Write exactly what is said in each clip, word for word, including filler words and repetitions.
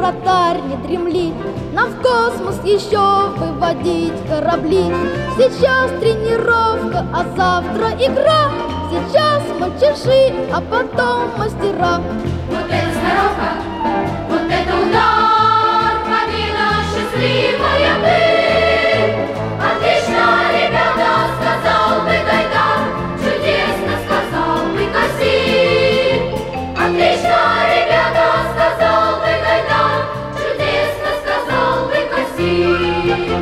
вратарь не дремлит, нам в космос еще выводить корабли. Сейчас тренировка, а завтра игра. Сейчас мальчиши, а потом мастера. Вот это сноровка, вот это удар, победа счастливая ты. Отлично, ребята, сказал бы Гайдар, чудесно сказал бы Кассир. Отлично, ребята, сказал бы Гайдар, чудесно сказал бы Кассир.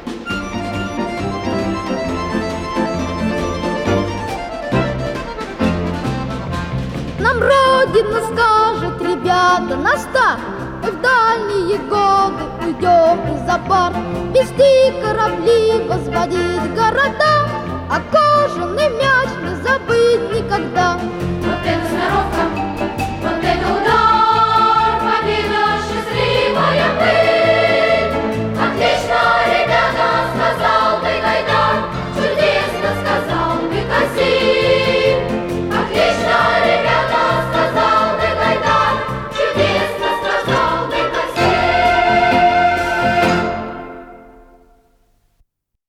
Нам Родина скажет, ребята, на старт, мы в дальние годы уйдем и за борт, вести корабли, возводить города, а кожаный